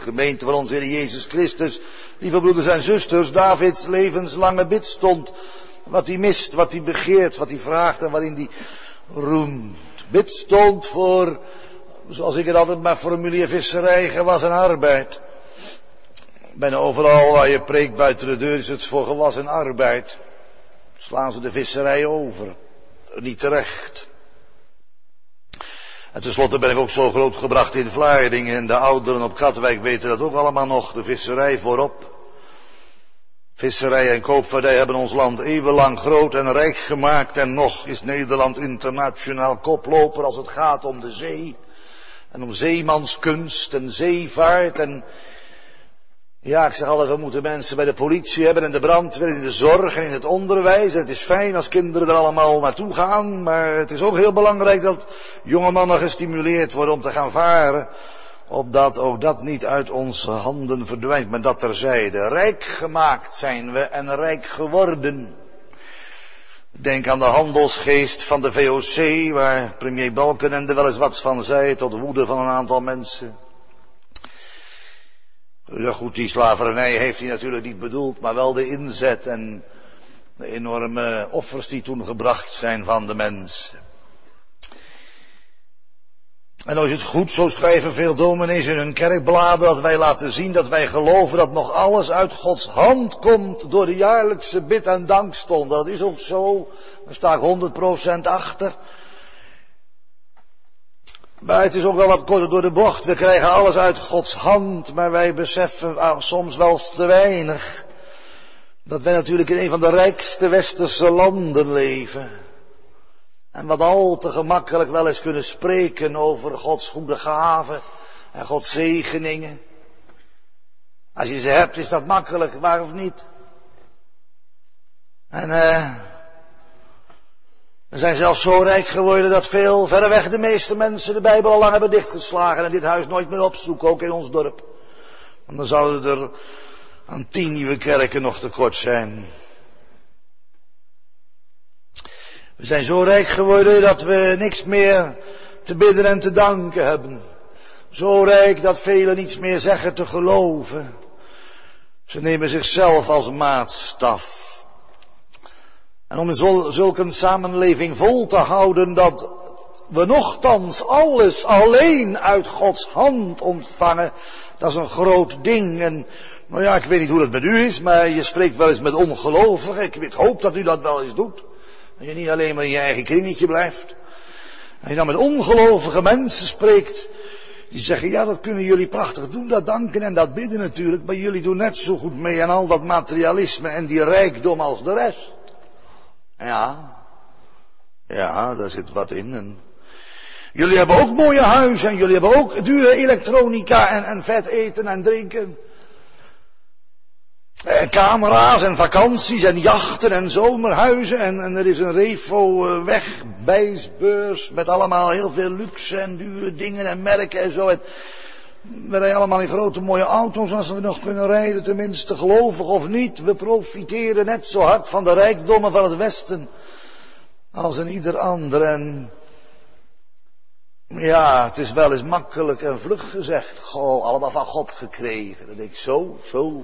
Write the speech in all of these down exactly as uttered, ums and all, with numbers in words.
Gemeente van onze Heer Jezus Christus, lieve broeders en zusters, Davids levenslange bidstond. Wat hij mist, wat hij begeert, wat hij vraagt en waarin hij roemt. Bidstond voor, zoals ik het altijd maar formuleer, visserij, gewas en arbeid. Bijna overal waar je preekt buiten de deur is het voor gewas en arbeid. Slaan ze de visserij over. Niet terecht. En tenslotte ben ik ook zo grootgebracht in Vlaardingen en de ouderen op Katwijk weten dat ook allemaal nog, de visserij voorop. Visserij en koopvaardij hebben ons land eeuwenlang groot en rijk gemaakt en nog is Nederland internationaal koploper als het gaat om de zee. En om zeemanskunst en zeevaart en ja, ik zeg altijd, we moeten mensen bij de politie hebben en de brandweer, in de zorg en in het onderwijs. En het is fijn als kinderen er allemaal naartoe gaan, maar het is ook heel belangrijk dat jonge mannen gestimuleerd worden om te gaan varen. Opdat ook dat niet uit onze handen verdwijnt, maar dat terzijde. Rijk gemaakt zijn we en rijk geworden. Denk aan de handelsgeest van de V O C, waar premier Balkenende wel eens wat van zei, tot woede van een aantal mensen. Ja goed, die slavernij heeft hij natuurlijk niet bedoeld, maar wel de inzet en de enorme offers die toen gebracht zijn van de mensen. En dan is het goed, zo schrijven veel dominees in hun kerkbladen, dat wij laten zien dat wij geloven dat nog alles uit Gods hand komt door de jaarlijkse bid- en dankstond. Dat is ook zo, daar sta ik honderd procent achter. Maar het is ook wel wat korter door de bocht. We krijgen alles uit Gods hand, maar wij beseffen ah, soms wel te weinig dat wij natuurlijk in een van de rijkste westerse landen leven. En wat al te gemakkelijk wel eens kunnen spreken over Gods goede gaven en Gods zegeningen. Als je ze hebt is dat makkelijk, waar of niet? En eh... we zijn zelfs zo rijk geworden dat veel, verreweg de meeste mensen de Bijbel al lang hebben dichtgeslagen en dit huis nooit meer opzoeken, ook in ons dorp. Want dan zouden er aan tien nieuwe kerken nog tekort zijn. We zijn zo rijk geworden dat we niks meer te bidden en te danken hebben. Zo rijk dat velen niets meer zeggen te geloven. Ze nemen zichzelf als maatstaf. En om in zul, zulke een samenleving vol te houden dat we nochtans alles alleen uit Gods hand ontvangen, dat is een groot ding. En nou ja, ik weet niet hoe dat met u is, maar je spreekt wel eens met ongelovigen. Ik, ik hoop dat u dat wel eens doet. Dat je niet alleen maar in je eigen kringetje blijft. En je dan met ongelovige mensen spreekt, die zeggen, ja dat kunnen jullie prachtig doen, dat danken en dat bidden natuurlijk, maar jullie doen net zo goed mee aan al dat materialisme en die rijkdom als de rest. Ja, ja, daar zit wat in. En jullie hebben ook mooie huizen en jullie hebben ook dure elektronica en, en vet eten en drinken. En camera's en vakanties en jachten en zomerhuizen en, en er is een Revo wegbijsbeurs met allemaal heel veel luxe en dure dingen en merken en zo. En we rijden allemaal in grote mooie auto's als we nog kunnen rijden, tenminste gelovig of niet. We profiteren net zo hard van de rijkdommen van het Westen als een ieder ander. En ja, het is wel eens makkelijk en vlug gezegd. Goh, allemaal van God gekregen. Dan denk ik, zo, zo.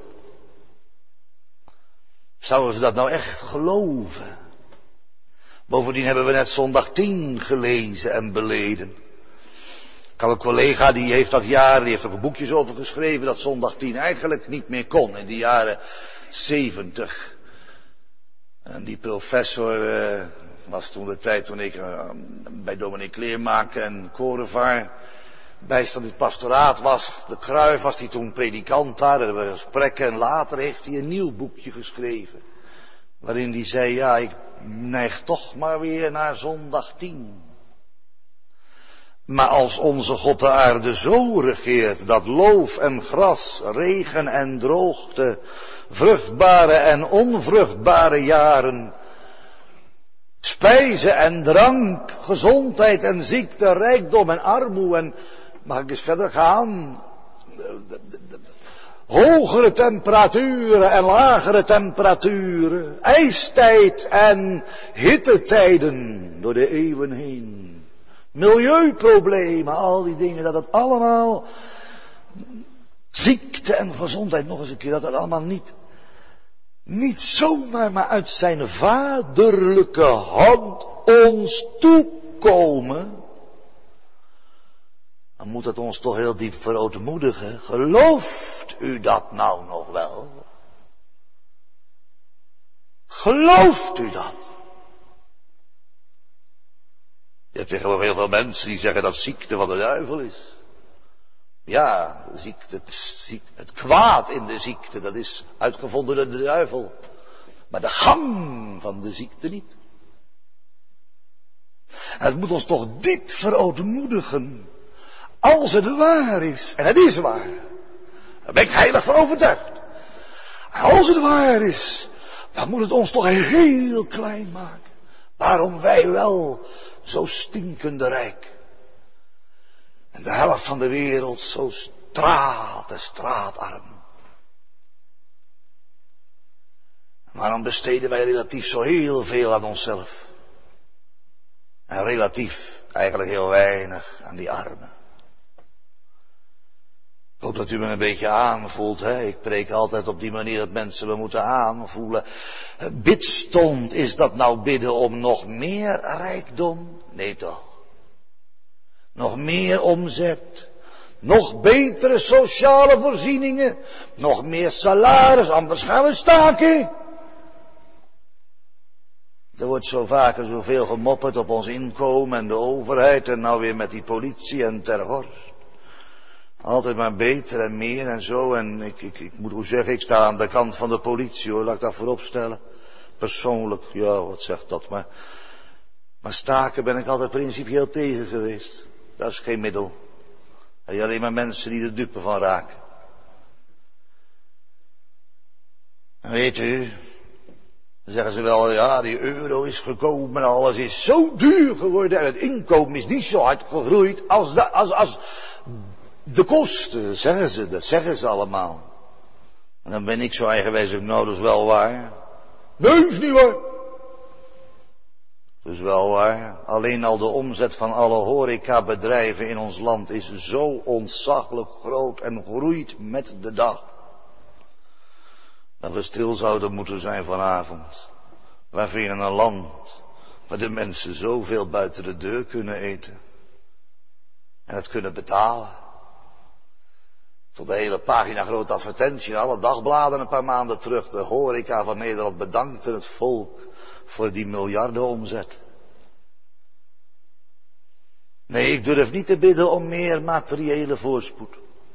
Zouden ze dat nou echt geloven? Bovendien hebben we net zondag tien gelezen en beleden. Ik had een collega die heeft dat jaar, die heeft er ook boekjes over geschreven, dat zondag tien eigenlijk niet meer kon in de jaren zeventig. En die professor uh, was toen de tijd toen ik uh, bij dominee Kleermaker en Korevaar bijstand in het pastoraat was. De Kruijf was die toen predikant daar, er waren gesprekken en later heeft hij een nieuw boekje geschreven. Waarin hij zei, ja ik neig toch maar weer naar zondag tien. Maar als onze God de aarde zo regeert, dat loof en gras, regen en droogte, vruchtbare en onvruchtbare jaren, spijze en drank, gezondheid en ziekte, rijkdom en armoede en, mag ik eens verder gaan, hogere temperaturen en lagere temperaturen, ijstijd en hittetijden door de eeuwen heen. Milieuproblemen, al die dingen, dat het allemaal Ziekte en gezondheid, nog eens een keer, dat het allemaal niet, niet zomaar, maar uit zijn vaderlijke hand ons toekomen. Dan moet het ons toch heel diep verootmoedigen. Gelooft u dat nou nog wel? Gelooft u dat? Je hebt tegenwoordig heel veel mensen die zeggen dat ziekte van de duivel is. Ja, ziekte, ziekte, het kwaad in de ziekte, dat is uitgevonden door de duivel. Maar de gang van de ziekte niet. En het moet ons toch diep verootmoedigen. Als het waar is, en het is waar. Daar ben ik heilig van overtuigd. En als het waar is, dan moet het ons toch heel klein maken. Waarom wij wel zo stinkende rijk. En de helft van de wereld zo straat en straatarm. En waarom besteden wij relatief zo heel veel aan onszelf? En relatief eigenlijk heel weinig aan die armen. Ik hoop dat u me een beetje aanvoelt. Hè? Ik preek altijd op die manier dat mensen me moeten aanvoelen. Bidstond, is dat nou bidden om nog meer rijkdom? Nee toch. Nog meer omzet. Nog betere sociale voorzieningen. Nog meer salaris, anders gaan we staken. Er wordt zo vaker zoveel gemopperd op ons inkomen en de overheid. En nou weer met die politie en terror. Altijd maar beter en meer en zo. En ik, ik, ik moet ook zeggen, ik sta aan de kant van de politie hoor. Laat ik dat voorop stellen. Persoonlijk, ja, wat zegt dat maar. Maar staken ben ik altijd principieel tegen geweest. Dat is geen middel. Er zijn alleen maar mensen die er dupe van raken. En weet u, dan zeggen ze wel, ja, die euro is gekomen en alles is zo duur geworden. En het inkomen is niet zo hard gegroeid als de, als, als de kosten, zeggen ze. Dat zeggen ze allemaal. En dan ben ik zo eigenwijs, nou, dat is wel waar. Nee, dat is niet waar. Dat is wel waar. Alleen al de omzet van alle horecabedrijven in ons land is zo ontzaglijk groot en groeit met de dag. Dat we stil zouden moeten zijn vanavond. Wij vinden een land waar de mensen zoveel buiten de deur kunnen eten. En het kunnen betalen. Tot de hele pagina grote advertentie in alle dagbladen een paar maanden terug. De horeca van Nederland bedankte het volk voor die miljarden omzet. Nee, ik durf niet te bidden om meer materiële voorspoed.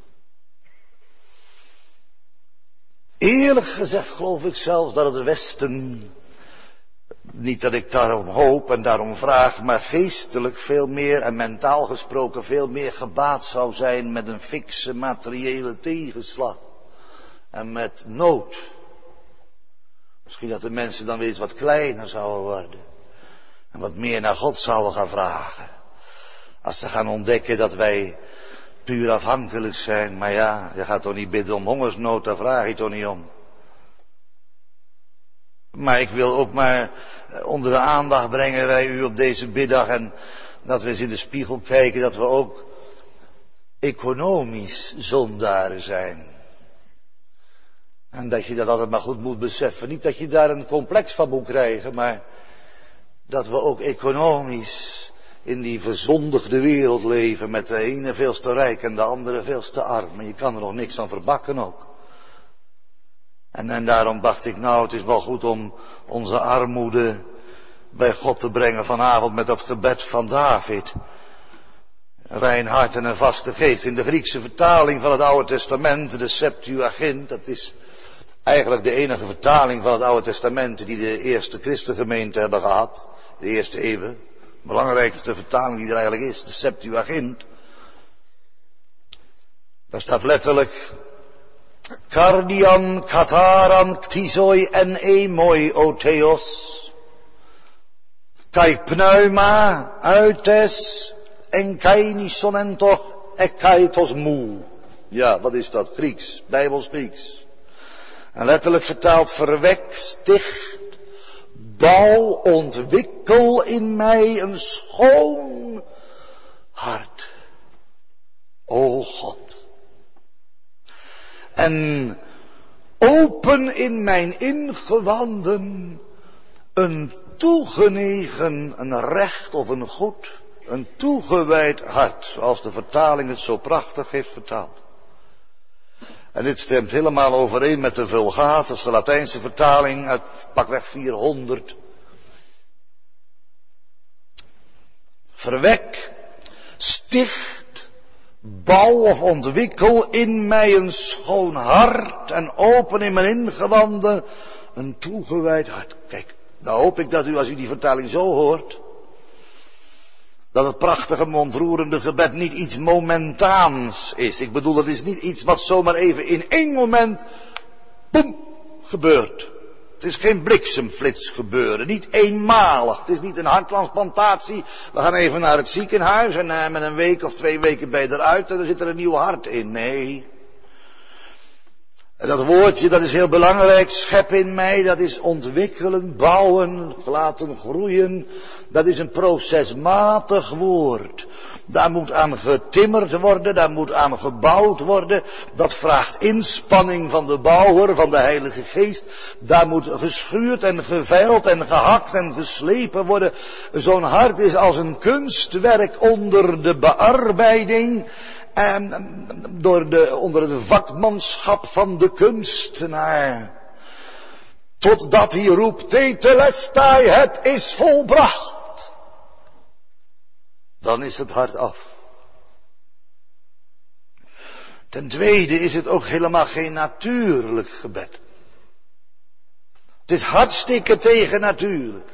Eerlijk gezegd geloof ik zelfs dat het Westen, niet dat ik daarom hoop en daarom vraag, maar geestelijk veel meer en mentaal gesproken veel meer gebaat zou zijn met een fikse materiële tegenslag. En met nood. Misschien dat de mensen dan weer eens wat kleiner zouden worden. En wat meer naar God zouden gaan vragen. Als ze gaan ontdekken dat wij puur afhankelijk zijn. Maar ja, je gaat toch niet bidden om hongersnood, daar vraag je toch niet om. Maar ik wil ook maar onder de aandacht brengen wij u op deze middag. En dat we eens in de spiegel kijken dat we ook economisch zondaren zijn. En dat je dat altijd maar goed moet beseffen. Niet dat je daar een complex van moet krijgen, maar dat we ook economisch in die verzondigde wereld leven met de ene veel te rijk en de andere veel te arm. En je kan er nog niks van verbakken ook. En, en daarom dacht ik, nou, het is wel goed om onze armoede bij God te brengen vanavond met dat gebed van David. Rein hart en een vaste geest. In de Griekse vertaling van het Oude Testament, de Septuagint, dat is eigenlijk de enige vertaling van het Oude Testament die de eerste christengemeenten hebben gehad, de eerste eeuwen. De belangrijkste vertaling die er eigenlijk is, de Septuagint. Daar staat letterlijk, Kardian, kataran, ktisoi en emoi o theos. Kai pneuma, uites, en kai nison en toch, en kai tos moe. Ja, wat is dat? Grieks, Bijbels Grieks. En letterlijk vertaald, verwek, sticht, bouw, ontwikkel in mij een schoon hart. O God. En open in mijn ingewanden een toegenegen, een recht of een goed, een toegewijd hart, zoals de vertaling het zo prachtig heeft vertaald. En dit stemt helemaal overeen met de Vulgaat, dat is de Latijnse vertaling uit pakweg vierhonderd. Verwek, sticht, bouw of ontwikkel in mij een schoon hart en open in mijn ingewanden een toegewijd hart. Kijk, nou hoop ik dat u, als u die vertaling zo hoort, dat het prachtige, ontroerende gebed niet iets momentaans is. Ik bedoel, dat is niet iets wat zomaar even in één moment, boem, gebeurt. Het is geen bliksemflits gebeuren, niet eenmalig. Het is niet een harttransplantatie. We gaan even naar het ziekenhuis en uh, met een week of twee weken ben je eruit en dan zit er een nieuw hart in. Nee. En dat woordje, dat is heel belangrijk. Schep in mij, dat is ontwikkelen, bouwen, laten groeien. Dat is een procesmatig woord. Daar moet aan getimmerd worden, daar moet aan gebouwd worden. Dat vraagt inspanning van de bouwer, van de Heilige Geest. Daar moet geschuurd en geveild en gehakt en geslepen worden. Zo'n hart is als een kunstwerk onder de bearbeiding. En door de, onder het vakmanschap van de kunstenaar. Totdat hij roept, tetelestai, het is volbracht. Dan is het hart af. Ten tweede is het ook helemaal geen natuurlijk gebed. Het is hartstikke tegennatuurlijk.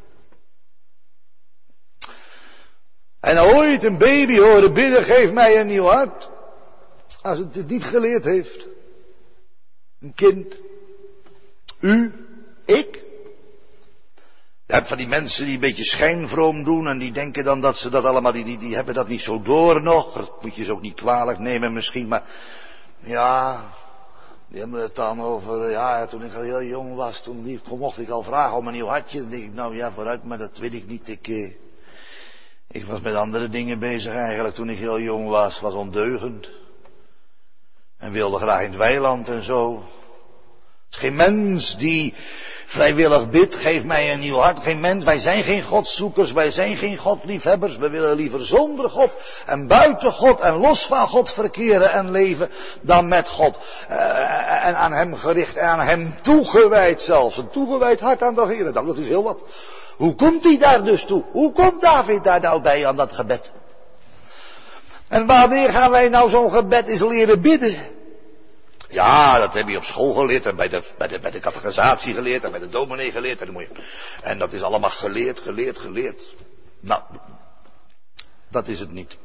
En ooit een baby horen bidden, geef mij een nieuw hart. Als het dit niet geleerd heeft. Een kind. U. Ik. Je hebt van die mensen die een beetje schijnvroom doen en die denken dan dat ze dat allemaal, die, die, die hebben dat niet zo door nog. Dat moet je ze ook niet kwalijk nemen misschien, maar ja, die hebben het dan over, ja, toen ik al heel jong was, toen mocht ik al vragen om een nieuw hartje. Dan denk ik, nou ja, vooruit, maar dat weet ik niet. Ik, eh, ik was met andere dingen bezig eigenlijk toen ik heel jong was, was ondeugend. En wilde graag in het weiland en zo. Er is geen mens die vrijwillig bidt, geef mij een nieuw hart. Geen mens, wij zijn geen godszoekers, wij zijn geen godliefhebbers. We willen liever zonder God en buiten God en los van God verkeren en leven dan met God. Uh, en aan hem gericht en aan hem toegewijd zelfs. Een toegewijd hart aan de Heer. Dat is heel wat. Hoe komt hij daar dus toe? Hoe komt David daar nou bij aan dat gebed? En wanneer gaan wij nou zo'n gebed eens leren bidden? Ja, dat heb je op school geleerd en bij de, bij de, bij de catechisatie geleerd en bij de dominee geleerd. En, dan moet je, en dat is allemaal geleerd, geleerd, geleerd. Nou, dat is het niet.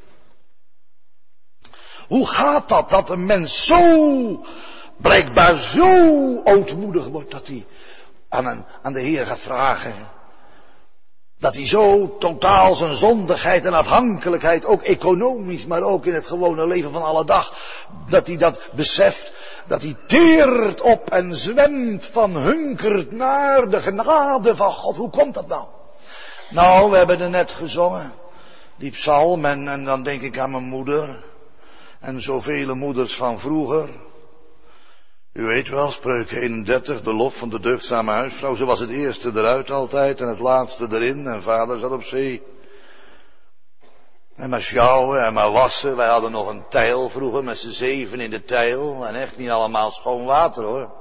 Hoe gaat dat, dat een mens zo, blijkbaar zo ootmoedig wordt, dat hij aan, een, aan de Heer gaat vragen. Dat hij zo totaal zijn zondigheid en afhankelijkheid, ook economisch, maar ook in het gewone leven van alle dag, dat hij dat beseft, dat hij teert op en zwemt van hunkert naar de genade van God. Hoe komt dat nou? Nou, we hebben er net gezongen, die psalm, en, en dan denk ik aan mijn moeder, en zoveel moeders van vroeger. U weet wel, Spreuken eenendertig, de lof van de deugdzame huisvrouw. Ze was het eerste eruit altijd en het laatste erin. En vader zat op zee. En maar sjouwen en maar wassen. Wij hadden nog een tijl vroeger met z'n zeven in de tijl. En echt niet allemaal schoon water hoor.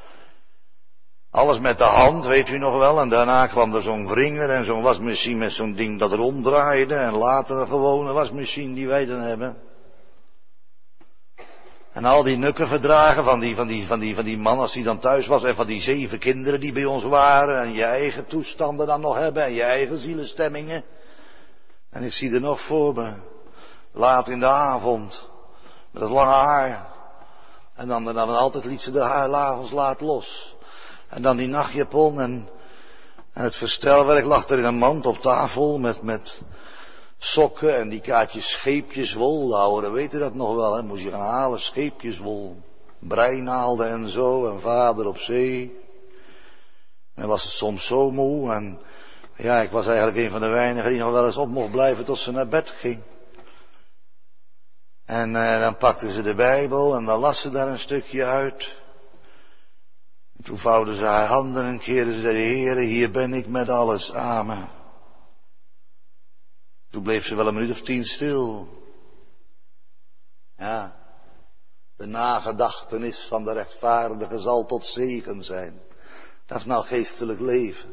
Alles met de hand, weet u nog wel. En daarna kwam er zo'n wringer en zo'n wasmachine met zo'n ding dat ronddraaide. En later een gewone wasmachine die wij dan hebben. En al die nukkenverdragen van die, van, die, van, die, van die man als die dan thuis was. En van die zeven kinderen die bij ons waren. En je eigen toestanden dan nog hebben. En je eigen zielenstemmingen. En ik zie er nog voor me. Laat in de avond. Met het lange haar. En dan, dan altijd liet ze de haarlagels laat los. En dan die nachtjapon. En, en het verstelwerk lag er in een mand op tafel. Met... met sokken en die kaartjes scheepjeswol, de ouderen weten dat nog wel, hè, moest je gaan halen, scheepjeswol, breinaalden en zo, en vader op zee. En was het soms zo moe, en ja, ik was eigenlijk een van de weinigen die nog wel eens op mocht blijven tot ze naar bed ging. En uh, dan pakten ze de Bijbel en dan las ze daar een stukje uit. En toen vouwden ze haar handen en keerden ze zeiden, Heere, hier ben ik met alles, amen. Toen bleef ze wel een minuut of tien stil. Ja, de nagedachtenis van de rechtvaardige zal tot zegen zijn. Dat is nou geestelijk leven.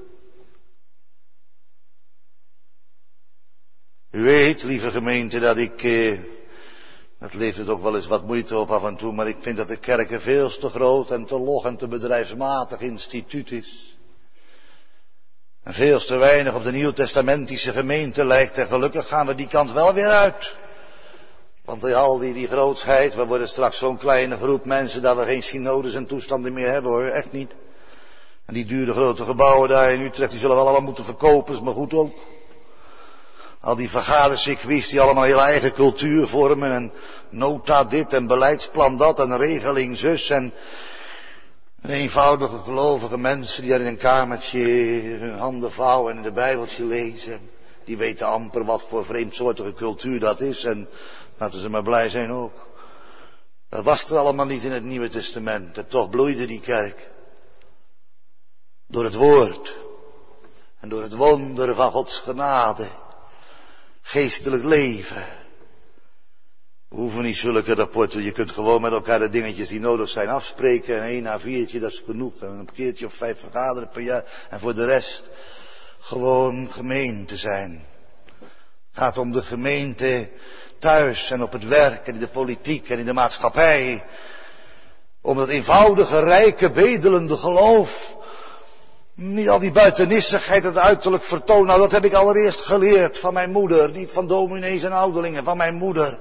U weet, lieve gemeente, dat ik, eh, dat levert ook wel eens wat moeite op af en toe, maar ik vind dat de kerk een veel te groot en te log en te bedrijfsmatig instituut is. En veel te weinig op de nieuwtestamentische gemeente lijkt en gelukkig gaan we die kant wel weer uit. Want al die, die grootsheid, we worden straks zo'n kleine groep mensen dat we geen synodes en toestanden meer hebben hoor, echt niet. En die dure grote gebouwen daar in Utrecht, die zullen we allemaal moeten verkopen, is maar goed ook. Al die vergadercircuits die allemaal heel eigen cultuur vormen en nota dit en beleidsplan dat en regeling zus en eenvoudige gelovige mensen die daar in een kamertje hun handen vouwen en in de Bijbeltje lezen. Die weten amper wat voor vreemdsoortige cultuur dat is en laten ze maar blij zijn ook. Dat was er allemaal niet in het Nieuwe Testament en toch bloeide die kerk. Door het woord en door het wonder van Gods genade. Geestelijk leven. We hoeven niet zulke rapporten. Je kunt gewoon met elkaar de dingetjes die nodig zijn afspreken. En één A viertje, dat is genoeg. En een keertje of vijf vergaderen per jaar. En voor de rest gewoon gemeente zijn. Het gaat om de gemeente thuis en op het werk en in de politiek en in de maatschappij. Om dat eenvoudige, rijke, bedelende geloof. Niet al die buitenissigheid, het uiterlijk vertoon. Nou, dat heb ik allereerst geleerd van mijn moeder. Niet van dominees en ouderlingen, van mijn moeder.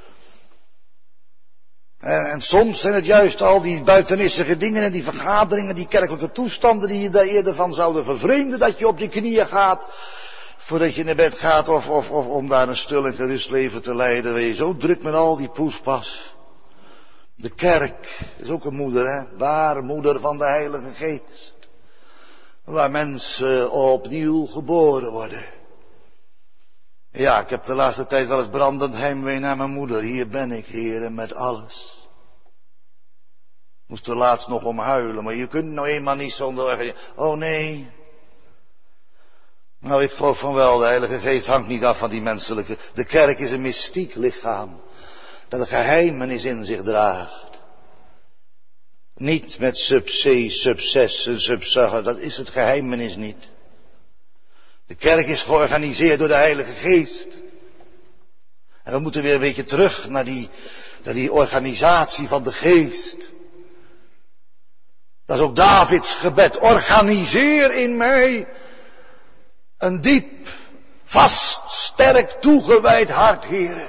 En, en soms zijn het juist al die buitenissige dingen en die vergaderingen, die kerkelijke toestanden die je daar eerder van zouden vervreemden. Dat je op je knieën gaat, voordat je naar bed gaat of, of, of om daar een stil en gerust leven te leiden. Ben je zo druk met al die poespas. De kerk is ook een moeder, hè. Ware moeder van de Heilige Geest. Waar mensen opnieuw geboren worden. Ja, ik heb de laatste tijd wel eens brandend heimwee naar mijn moeder. Hier ben ik, Heer, met alles. Moest er laatst nog om huilen, maar je kunt nou eenmaal niet zonder... Oh nee. Nou, ik geloof van wel, de Heilige Geest hangt niet af van die menselijke... De kerk is een mystiek lichaam, dat een geheimenis in zich draagt. Niet met sub C, sub zes en sub zeven, dat is het geheimenis niet. De kerk is georganiseerd door de Heilige Geest. En we moeten weer een beetje terug naar die, naar die organisatie van de Geest. Dat is ook Davids gebed. Organiseer in mij een diep, vast, sterk toegewijd hart, Heere.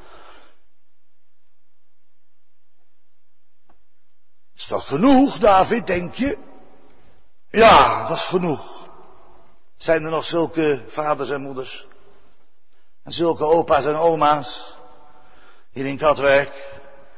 Is dat genoeg, David, denk je? Ja, dat is genoeg. Zijn er nog zulke vaders en moeders? En zulke opa's en oma's? Hier in Katwijk?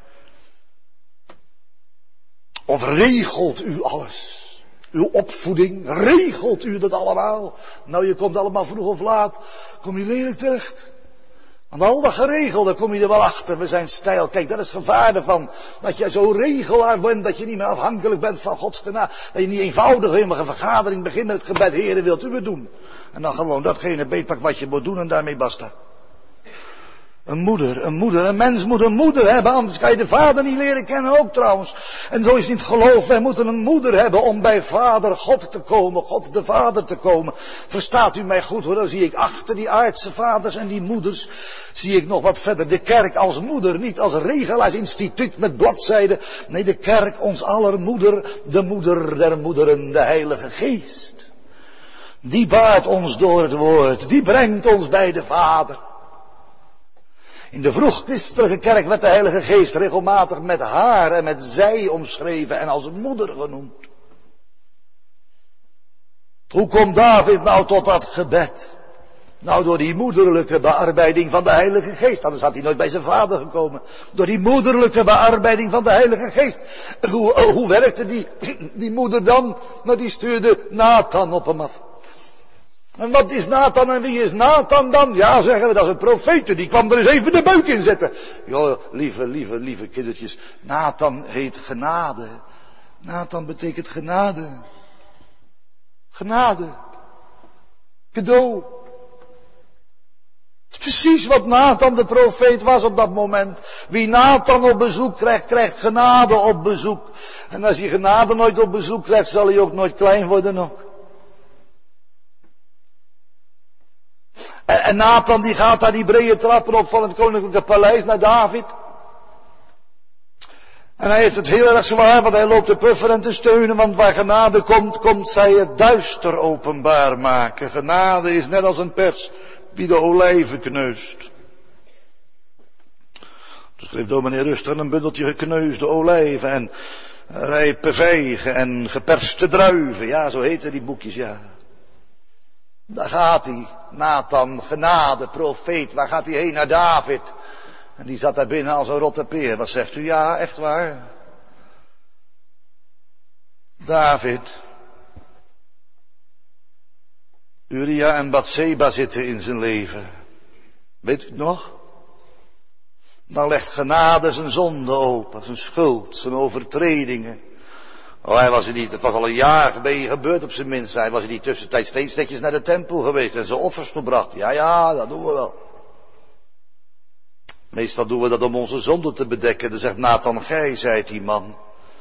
Of regelt u alles? Uw opvoeding, regelt u dat allemaal? Nou, je komt allemaal vroeg of laat, kom je lelijk terecht. Want al dat geregeld, daar kom je er wel achter. We zijn stijl. Kijk, dat is het gevaar ervan. Dat je zo regelaar bent, dat je niet meer afhankelijk bent van Gods genade. Dat je niet eenvoudig in een vergadering begint met het gebed, Heere, wilt u het doen? En dan gewoon datgene beetpak wat je moet doen en daarmee basta. Een moeder, een moeder, een mens moet een moeder hebben, anders kan je de vader niet leren kennen ook trouwens. En zo is het niet geloof, wij moeten een moeder hebben om bij vader God te komen, God de Vader te komen. Verstaat u mij goed hoor, dan zie ik achter die aardse vaders en die moeders, zie ik nog wat verder de kerk als moeder, niet als regelaarsinstituut met bladzijden. Nee, de kerk ons aller moeder, de moeder der moederen, de Heilige Geest. Die baart ons door het woord, die brengt ons bij de Vader. In de vroeg-christelijke kerk werd de Heilige Geest regelmatig met haar en met zij omschreven en als moeder genoemd. Hoe komt David nou tot dat gebed? Nou, door die moederlijke bearbeiding van de Heilige Geest. Anders had hij nooit bij zijn vader gekomen. Door die moederlijke bearbeiding van de Heilige Geest. Hoe, oh, hoe werkte die, die moeder dan? Nou, die stuurde Nathan op hem af. En wat is Nathan en wie is Nathan dan? Ja, zeggen we, dat is een profeet. Die kwam er eens even de beuk in zetten. Joh, lieve, lieve, lieve kindertjes. Nathan heet genade. Nathan betekent genade. Genade. Cadeau. Het is precies wat Nathan de profeet was op dat moment. Wie Nathan op bezoek krijgt, krijgt genade op bezoek. En als hij genade nooit op bezoek krijgt, zal hij ook nooit klein worden ook. En, en Nathan die gaat daar die brede trappen op van het koninklijke paleis naar David. En hij heeft het heel erg zwaar, want hij loopt te puffen en te steunen, want waar genade komt, komt zij het duister openbaar maken. Genade is net als een pers die de olijven kneust. Dus schreef dominee Rustig een bundeltje gekneusde olijven en rijpe vijgen en geperste druiven. Ja, zo heten die boekjes, ja. Daar gaat hij, Nathan, genade, profeet. Waar gaat hij heen? Naar David. En die zat daar binnen als een rotte peer. Wat zegt u? Ja, echt waar. David. Uria en Batseba zitten in zijn leven. Weet u het nog? Dan legt genade zijn zonde open, zijn schuld, zijn overtredingen. Oh, hij was er niet, het was al een jaar gebeurd op zijn minst. Hij was in die tussentijd steeds netjes naar de tempel geweest en zijn offers gebracht. Ja, ja, dat doen we wel. Meestal doen we dat om onze zonde te bedekken. Dan zegt Nathan, gij zijt die man.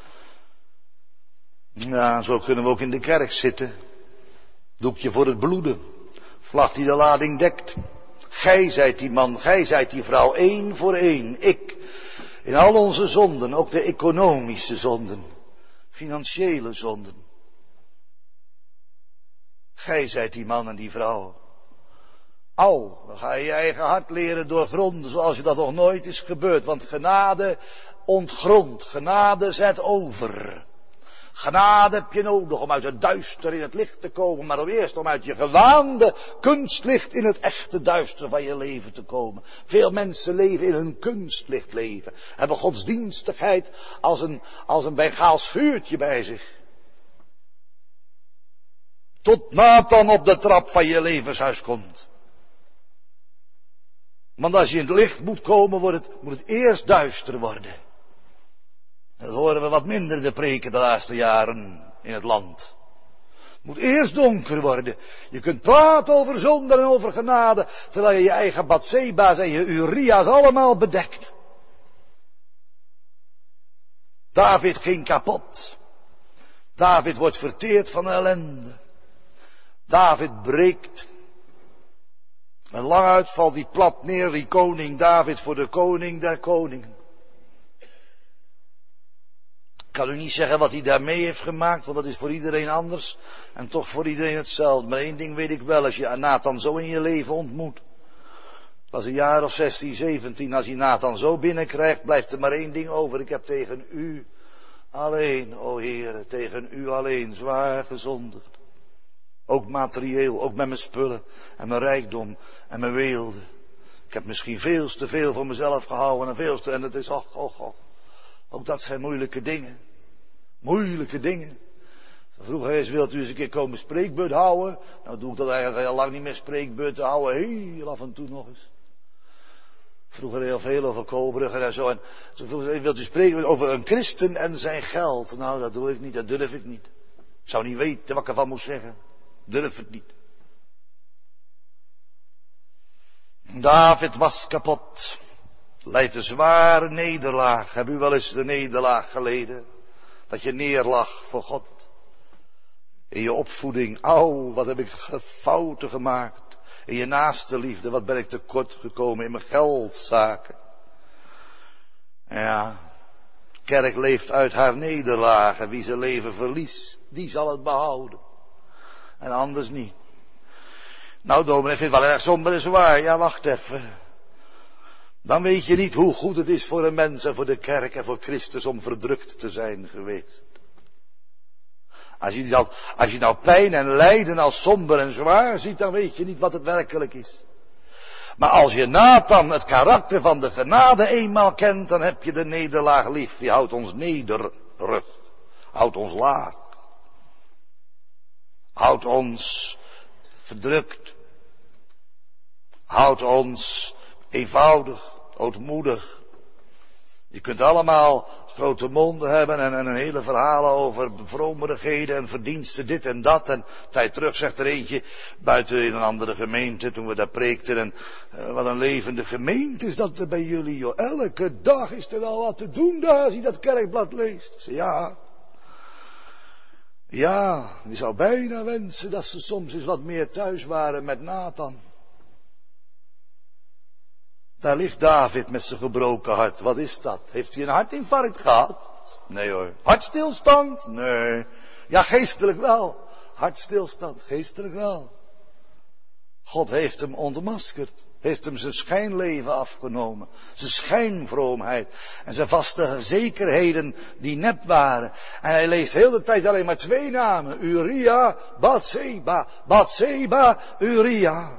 Ja, zo kunnen we ook in de kerk zitten. Doekje voor het bloeden. Vlag die de lading dekt. Gij zijt die man, gij zijt die vrouw, één voor één. Ik. In al onze zonden, ook de economische zonden. Financiële zonden. Gij zijt die man en die vrouw. Au, dan ga je je eigen hart leren doorgronden zoals je dat nog nooit is gebeurd. Want genade ontgrondt, genade zet over. Genade heb je nodig om uit het duister in het licht te komen, maar eerst om uit je gewaande kunstlicht in het echte duister van je leven te komen. Veel mensen leven in hun kunstlicht leven, hebben godsdienstigheid als een, als een Bengaals vuurtje bij zich. Tot Nathan op de trap van je levenshuis komt. Want als je in het licht moet komen, wordt het, moet het eerst duister worden. Dat horen we wat minder in de preken de laatste jaren in het land. Het moet eerst donker worden. Je kunt praten over zonde en over genade, terwijl je je eigen Batseba's en je Uria's allemaal bedekt. David ging kapot. David wordt verteerd van ellende. David breekt. En lang uit valt die plat neer, die koning David voor de koning der koningen. Ik kan u niet zeggen wat hij daarmee heeft gemaakt, want dat is voor iedereen anders. En toch voor iedereen hetzelfde. Maar één ding weet ik wel, als je Nathan zo in je leven ontmoet. Het was een jaar of zestien, zeventien, als je Nathan zo binnenkrijgt, blijft er maar één ding over. Ik heb tegen u alleen, o Heere, tegen u alleen zwaar gezondigd. Ook materieel, ook met mijn spullen en mijn rijkdom en mijn weelde. Ik heb misschien veel te veel voor mezelf gehouden en veel te, en het is, och, och, och. Ook dat zijn moeilijke dingen. Moeilijke dingen. Vroeger eens wilt u eens een keer komen spreekbeurt houden. Nou doe ik dat eigenlijk al lang niet meer spreekbeurten houden. Heel af en toe nog eens. Vroeger heel veel over Koolbruggen en zo. En vroeger wilt u spreken over een christen en zijn geld. Nou dat doe ik niet, dat durf ik niet. Ik zou niet weten wat ik ervan moest zeggen. Durf het niet. David was kapot. Leidt een zware nederlaag. Heb u wel eens de nederlaag geleden? Dat je neerlag voor God. In je opvoeding. Au, wat heb ik fouten gemaakt. In je naaste liefde. Wat ben ik tekort gekomen in mijn geldzaken. Ja. Kerk leeft uit haar nederlagen. Wie zijn leven verliest, die zal het behouden. En anders niet. Nou, dominee, vindt het wel erg somber en zwaar. Ja, wacht even. Dan weet je niet hoe goed het is voor een mens en voor de kerk en voor Christus om verdrukt te zijn geweest. Als je, dat, als je nou pijn en lijden als somber en zwaar ziet, dan weet je niet wat het werkelijk is. Maar als je Nathan het karakter van de genade eenmaal kent, dan heb je de nederlaag lief. Die houdt ons nederig, houdt ons laag. Houdt ons verdrukt. Houd ons eenvoudig, ootmoedig. Je kunt allemaal grote monden hebben en, en een hele verhalen over vromerigheden en verdiensten, dit en dat. En tijd terug zegt er eentje buiten in een andere gemeente, toen we daar preekten. En uh, wat een levende gemeente is dat er bij jullie, joh. Elke dag is er wel wat te doen daar als je dat kerkblad leest. Ik zei, ja. Ja, je zou bijna wensen dat ze soms eens wat meer thuis waren met Nathan. Daar ligt David met zijn gebroken hart. Wat is dat? Heeft hij een hartinfarct gehad? Nee hoor. Hartstilstand? Nee. Ja, geestelijk wel. Hartstilstand, geestelijk wel. God heeft hem ontmaskerd. Heeft hem zijn schijnleven afgenomen. Zijn schijnvroomheid. En zijn vaste zekerheden die nep waren. En hij leest heel de tijd alleen maar twee namen. Uria, Batseba. Batseba, Uria.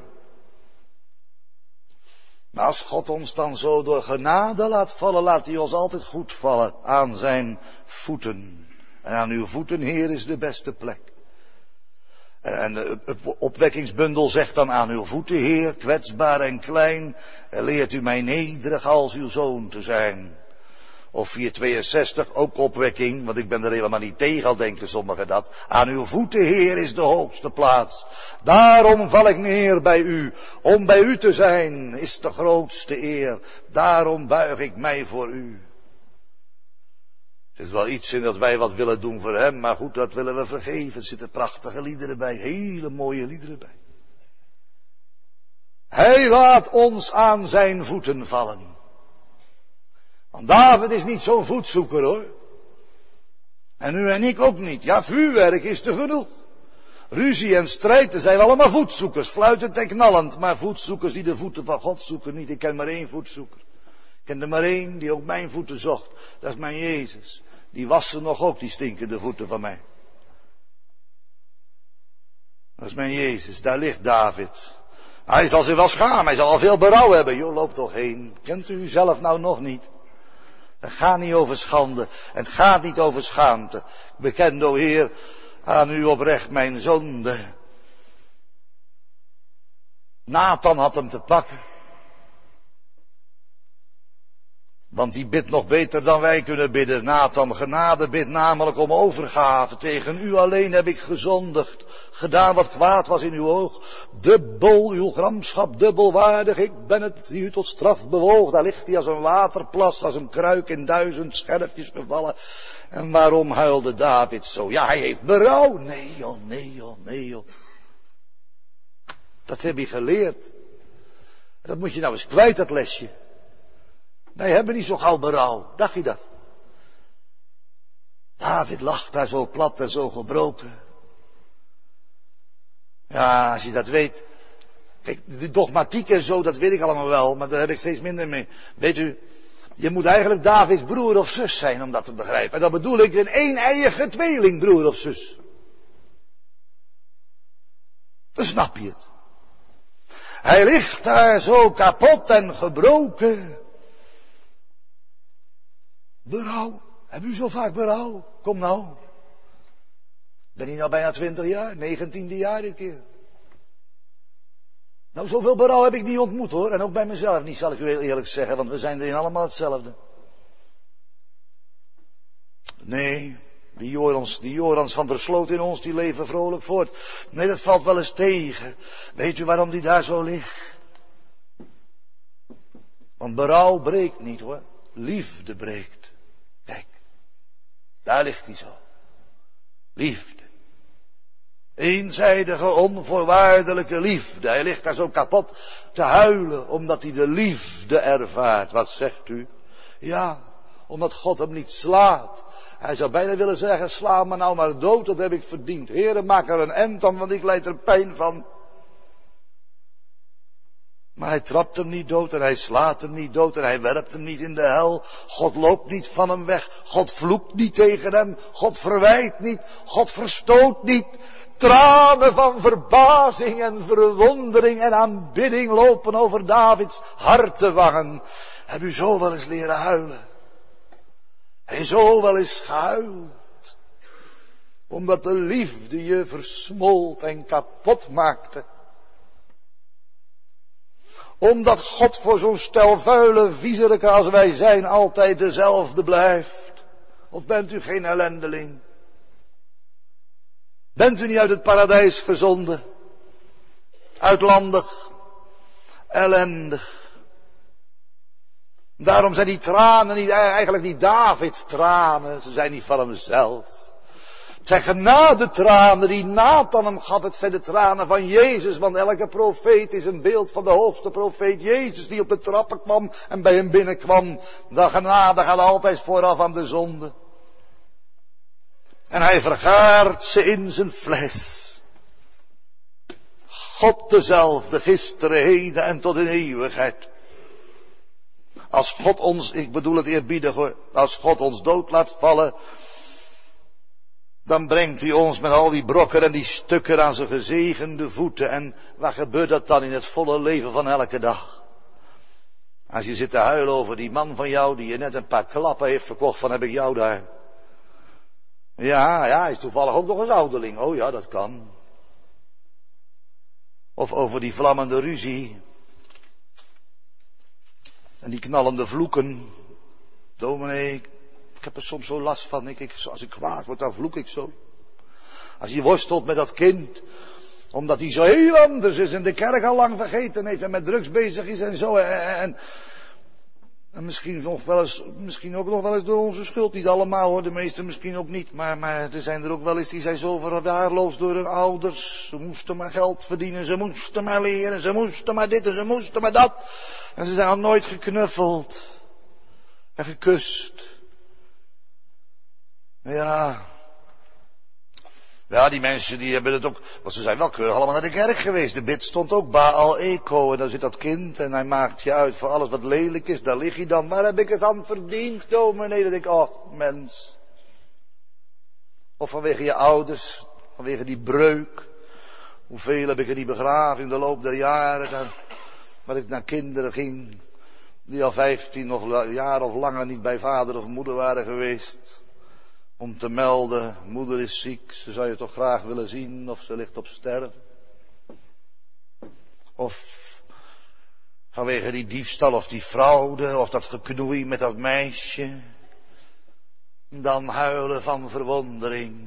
Maar als God ons dan zo door genade laat vallen, laat hij ons altijd goed vallen aan zijn voeten. En aan uw voeten, Heer, is de beste plek. En de opwekkingsbundel zegt dan aan uw voeten, Heer, kwetsbaar en klein, leert u mij nederig als uw zoon te zijn. Of vierhonderdtweeënzestig, ook opwekking, want ik ben er helemaal niet tegen, al denken sommigen dat. Aan uw voeten, Heer, is de hoogste plaats. Daarom val ik neer bij u. Om bij u te zijn is de grootste eer. Daarom buig ik mij voor u. Er zit wel iets in dat wij wat willen doen voor hem, maar goed, dat willen we vergeven. Er zitten prachtige liederen bij, hele mooie liederen bij. Hij laat ons aan zijn voeten vallen. Want David is niet zo'n voetzoeker hoor. En u en ik ook niet. Ja, vuurwerk is te genoeg. Ruzie en strijd, zijn we allemaal voetzoekers. Fluitend en knallend. Maar voetzoekers die de voeten van God zoeken niet. Ik ken maar één voetzoeker. Ik ken er maar één die ook mijn voeten zocht. Dat is mijn Jezus. Die wassen nog ook die stinkende voeten van mij. Dat is mijn Jezus. Daar ligt David. Hij zal zich wel schamen. Hij zal al veel berouw hebben. Joh, loop toch heen. Kent u uzelf nou nog niet? Het gaat niet over schande. Het gaat niet over schaamte. Ik beken, o Heer, aan u oprecht mijn zonde. Nathan had hem te pakken. Want die bidt nog beter dan wij kunnen bidden. Nathan, genade bidt namelijk om overgave. Tegen u alleen heb ik gezondigd. Gedaan wat kwaad was in uw oog. Dubbel uw gramschap, dubbelwaardig. Ik ben het die u tot straf bewoog. Daar ligt hij als een waterplas, als een kruik in duizend scherfjes gevallen. En waarom huilde David zo? Ja, hij heeft berouw. Nee joh, nee joh, nee joh. Dat heb je geleerd. Dat moet je nou eens kwijt, dat lesje. Wij hebben niet zo gauw berouw. Dacht je dat? David lag daar zo plat en zo gebroken. Ja, als je dat weet. Kijk, de dogmatiek en zo, dat weet ik allemaal wel, maar daar heb ik steeds minder mee. Weet u, je moet eigenlijk Davids broer of zus zijn om dat te begrijpen. En dat bedoel ik een een-eiige tweeling, broer of zus. Dan snap je het. Hij ligt daar zo kapot en gebroken. Berouw. Heb u zo vaak berouw? Kom nou. Ben je nou bijna twintig jaar? negentiende jaar dit keer. Nou, zoveel berouw heb ik niet ontmoet hoor. En ook bij mezelf niet, zal ik u heel eerlijk zeggen. Want we zijn erin allemaal hetzelfde. Nee, die Jorans, die Jorans van Versloot in ons, die leven vrolijk voort. Nee, dat valt wel eens tegen. Weet u waarom die daar zo ligt? Want berouw breekt niet hoor. Liefde breekt. Kijk, daar ligt hij zo. Liefde. Eenzijdige, onvoorwaardelijke liefde. Hij ligt daar zo kapot te huilen, omdat hij de liefde ervaart. Wat zegt u? Ja, omdat God hem niet slaat. Hij zou bijna willen zeggen, sla me nou maar dood, dat heb ik verdiend. Heere, maak er een end aan, want ik lijd er pijn van. Maar hij trapt hem niet dood en hij slaat hem niet dood en hij werpt hem niet in de hel. God loopt niet van hem weg. God vloekt niet tegen hem. God verwijt niet. God verstoot niet. Tranen van verbazing en verwondering en aanbidding lopen over Davids hartewangen. Heb u zo wel eens leren huilen? Heb je zo wel eens gehuild? Omdat de liefde je versmolt en kapot maakte. Omdat God voor zo'n stel vuile viezeriken als wij zijn altijd dezelfde blijft. Of bent u geen ellendeling? Bent u niet uit het paradijs gezonden? Uitlandig, ellendig. Daarom zijn die tranen niet, eigenlijk niet Davids tranen, ze zijn niet van hemzelf. Het zijn genadetranen die Nathan hem gaf, het zijn de tranen van Jezus, want elke profeet is een beeld van de hoogste profeet Jezus die op de trappen kwam en bij hem binnenkwam. De genade gaat altijd vooraf aan de zonde. En hij vergaart ze in zijn fles. God dezelfde, gisteren, heden en tot in eeuwigheid. Als God ons, ik bedoel het eerbiedig hoor, als God ons dood laat vallen, dan brengt hij ons met al die brokken en die stukken aan zijn gezegende voeten. En wat gebeurt dat dan in het volle leven van elke dag? Als je zit te huilen over die man van jou, die je net een paar klappen heeft verkocht van heb ik jou daar. Ja, ja, hij is toevallig ook nog eens ouderling. Oh ja, dat kan. Of over die vlammende ruzie. En die knallende vloeken. Dominee, ik heb er soms zo last van. Ik, ik, als ik kwaad word, dan vloek ik zo. Als hij worstelt met dat kind. Omdat hij zo heel anders is en de kerk al lang vergeten heeft. En met drugs bezig is en zo. En, en, en misschien, nog wel eens, misschien ook nog wel eens door onze schuld. Niet allemaal hoor, de meesten misschien ook niet. Maar, maar er zijn er ook wel eens die zijn zo verwaarloosd door hun ouders. Ze moesten maar geld verdienen. Ze moesten maar leren. Ze moesten maar dit en ze moesten maar dat. En ze zijn al nooit geknuffeld. En gekust. Ja. Ja, die mensen die hebben het ook, want ze zijn wel keurig allemaal naar de kerk geweest. De bid stond ook Baal Eko en dan zit dat kind en hij maakt je uit voor alles wat lelijk is. Daar lig je dan, waar heb ik het aan verdiend, dominee? Dan denk ik, oh mens. Of vanwege je ouders, vanwege die breuk. Hoeveel heb ik er niet begraven in de loop der jaren. Dan, waar ik naar kinderen ging, die al vijftien of jaar of langer niet bij vader of moeder waren geweest. Om te melden, moeder is ziek, ze zou je toch graag willen zien of ze ligt op sterven. Of vanwege die diefstal of die fraude of dat geknoei met dat meisje. Dan huilen van verwondering.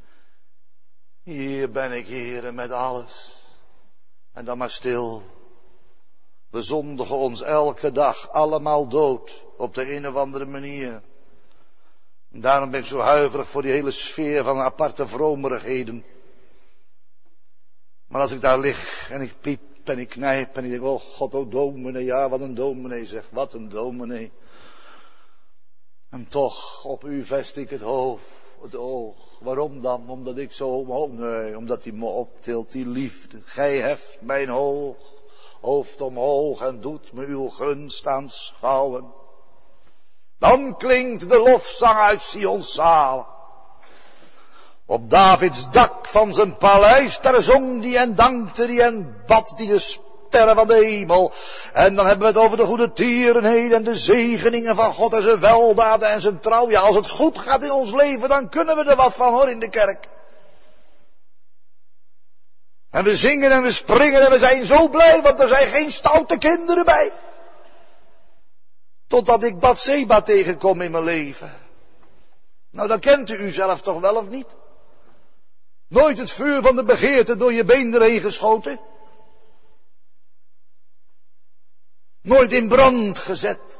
Hier ben ik, Heere, met alles. En dan maar stil. We zondigen ons elke dag allemaal dood op de een of andere manier. En daarom ben ik zo huiverig voor die hele sfeer van aparte vromerigheden. Maar als ik daar lig en ik piep en ik knijp en ik denk, oh God, oh dominee, ja wat een dominee zeg, wat een dominee. En toch, op u vest ik het hoofd, het oog. Waarom dan? Omdat ik zo omhoog, nee, omdat hij me optilt, die liefde. Gij heft mijn hoog, hoofd omhoog en doet me uw gunst aanschouwen. Dan klinkt de lofzang uit Sions zalen. Op Davids dak van zijn paleis, daar zong die en dankte die en bad die de sterren van de hemel. En dan hebben we het over de goede tierenheden en de zegeningen van God en zijn weldaden en zijn trouw. Ja, als het goed gaat in ons leven, dan kunnen we er wat van hoor in de kerk. En we zingen en we springen en we zijn zo blij, want er zijn geen stoute kinderen bij. Totdat ik Batseba tegenkom in mijn leven. Nou, dan kent u uzelf toch wel of niet? Nooit het vuur van de begeerte door je been erheen geschoten? Nooit in brand gezet?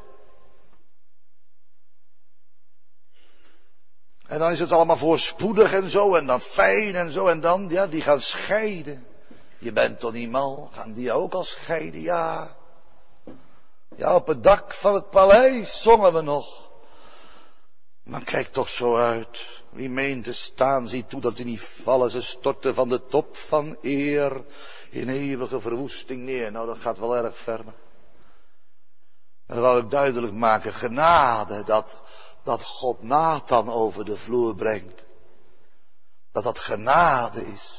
En dan is het allemaal voorspoedig en zo, en dan fijn en zo, en dan, ja, die gaan scheiden. Je bent toch niet mal? Gaan die ook al scheiden? Ja. Ja, op het dak van het paleis zongen we nog. Maar kijk toch zo uit. Wie meent te staan, ziet toe dat die niet vallen. Ze storten van de top van eer in eeuwige verwoesting neer. Nou, dat gaat wel erg ver. Dat wil ik duidelijk maken. Genade, dat, dat God Nathan over de vloer brengt. Dat dat genade is.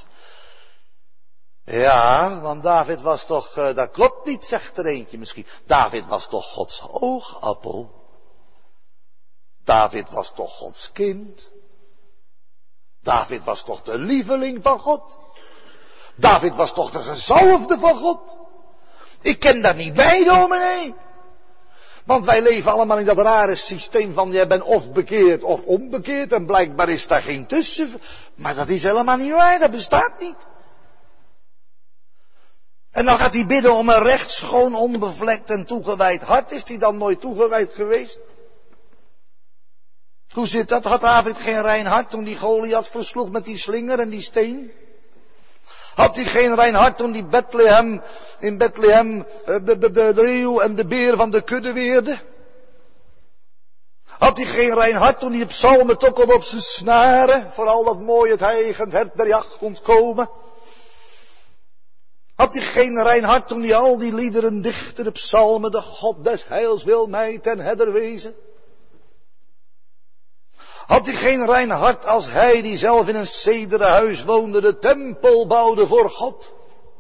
Ja, want David was toch, uh, dat klopt niet, zegt er eentje misschien. David was toch Gods oogappel. David was toch Gods kind. David was toch de lieveling van God. David was toch de gezalfde van God. Ik ken daar niet bij, dominee. Want wij leven allemaal in dat rare systeem van jij bent of bekeerd of onbekeerd en blijkbaar is daar geen tussen. Maar dat is helemaal niet waar, dat bestaat niet. En dan gaat hij bidden om een recht, schoon, onbevlekt en toegewijd hart. Is hij dan nooit toegewijd geweest? Hoe zit dat? Had David geen rein hart toen die Goliath versloeg met die slinger en die steen? Had hij geen rein hart toen die Bethlehem, in Bethlehem de, de, de, de leeuw en de beer van de kudde weerde? Had hij geen rein hart toen hij de psalmen tokkelde op zijn snaren, vooral dat mooi het hijgend hert der jacht ontkomen? Had hij geen rein hart toen hij al die liederen dichtte, de psalmen, de God des heils wil mij ten herder wezen? Had hij geen rein hart als hij die zelf in een cederen huis woonde, de tempel bouwde voor God?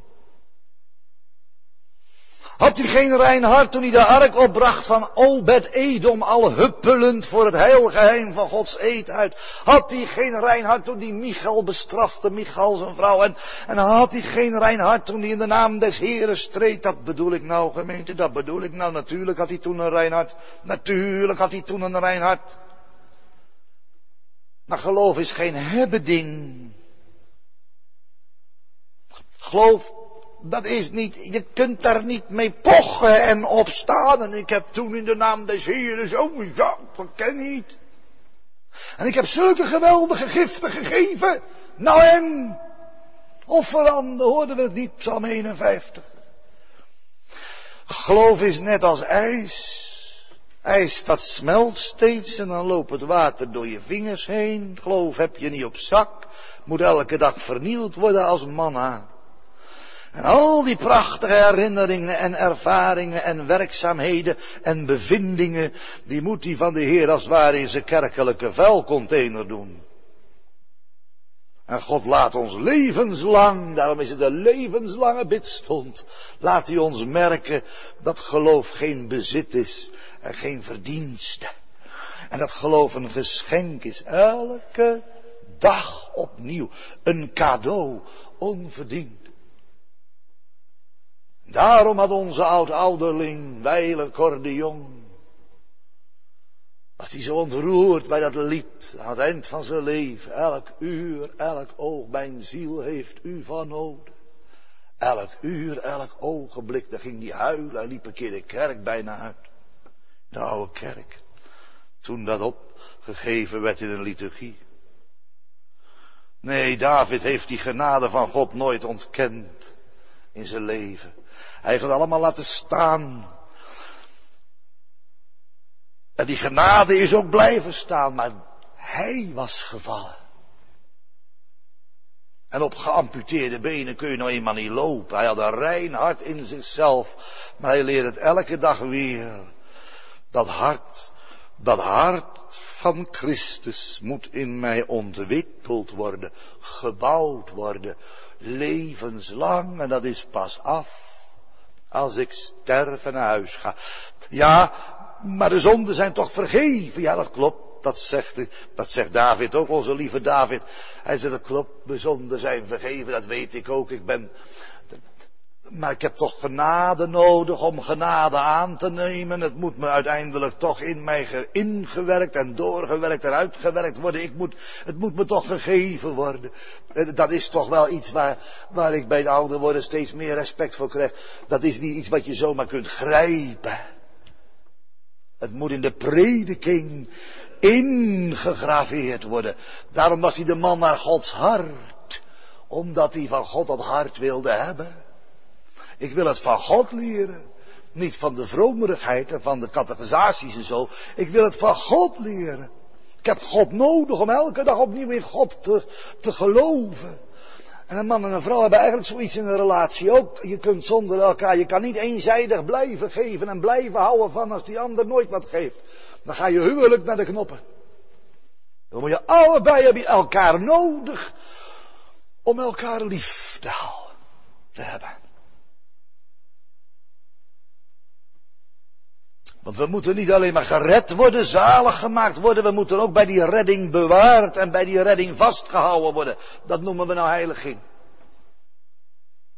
Had hij geen rein hart toen hij de ark opbracht van Obed-Edom, al huppelend voor het heilgeheim van Gods eed uit? Had hij geen rein hart toen hij Michal bestrafte, Michal zijn vrouw? En, en had hij geen rein hart toen hij in de naam des Heeren streed? Dat bedoel ik nou, gemeente, dat bedoel ik nou. Natuurlijk had hij toen een rein hart. Natuurlijk had hij toen een rein hart. Maar geloof is geen hebben ding. Geloof, dat is niet, je kunt daar niet mee pochen en opstaan. En ik heb toen in de naam des Heeren zo, ja, dat ken niet. En ik heb zulke geweldige giften gegeven. Nou en, offeranden, hoorden we het niet, Psalm eenenvijftig. Geloof is net als ijs. IJs dat smelt steeds en dan loopt het water door je vingers heen. Geloof heb je niet op zak, moet elke dag vernieuwd worden als manna. En al die prachtige herinneringen en ervaringen en werkzaamheden en bevindingen, die moet hij van de Heer als het ware in zijn kerkelijke vuilcontainer doen. En God laat ons levenslang, daarom is het een levenslange bidstond, laat hij ons merken dat geloof geen bezit is en geen verdienste. En dat geloof een geschenk is, elke dag opnieuw, een cadeau, onverdiend. Daarom had onze oud-ouderling, wijle Cor de Jong, was hij zo ontroerd bij dat lied aan het eind van zijn leven. Elk uur, elk oog, mijn ziel heeft u van nodig. Elk uur, elk ogenblik, daar ging die huilen en liep een keer de kerk bijna uit. De oude kerk. Toen dat opgegeven werd in een liturgie. Nee, David heeft die genade van God nooit ontkend in zijn leven. Hij heeft het allemaal laten staan. En die genade is ook blijven staan, maar hij was gevallen. En op geamputeerde benen kun je nou eenmaal niet lopen. Hij had een rein hart in zichzelf, maar hij leert het elke dag weer. Dat hart, dat hart van Christus moet in mij ontwikkeld worden, gebouwd worden, levenslang. En dat is pas af als ik sterf en naar huis ga. Ja, maar de zonden zijn toch vergeven? Ja, dat klopt. Dat zegt, dat zegt David ook, onze lieve David. Hij zegt, dat klopt, de zonden zijn vergeven, dat weet ik ook. Ik ben, maar ik heb toch genade nodig om genade aan te nemen. Het moet me uiteindelijk toch in mij ingewerkt en doorgewerkt en uitgewerkt worden. Ik moet, het moet me toch gegeven worden. Dat is toch wel iets waar, waar ik bij het ouder worden steeds meer respect voor krijg. Dat is niet iets wat je zomaar kunt grijpen. Het moet in de prediking ingegraveerd worden. Daarom was hij de man naar Gods hart. Omdat hij van God dat hart wilde hebben. Ik wil het van God leren. Niet van de vromerigheid en van de catechisaties en zo. Ik wil het van God leren. Ik heb God nodig om elke dag opnieuw in God te, te geloven. En een man en een vrouw hebben eigenlijk zoiets in een relatie ook. Je kunt zonder elkaar, je kan niet eenzijdig blijven geven en blijven houden van als die ander nooit wat geeft. Dan ga je huwelijk naar de knoppen. Dan moet je allebei hebben elkaar nodig om elkaar lief te houden, te hebben. Want we moeten niet alleen maar gered worden, zalig gemaakt worden, we moeten ook bij die redding bewaard en bij die redding vastgehouden worden. Dat noemen we nou heiliging.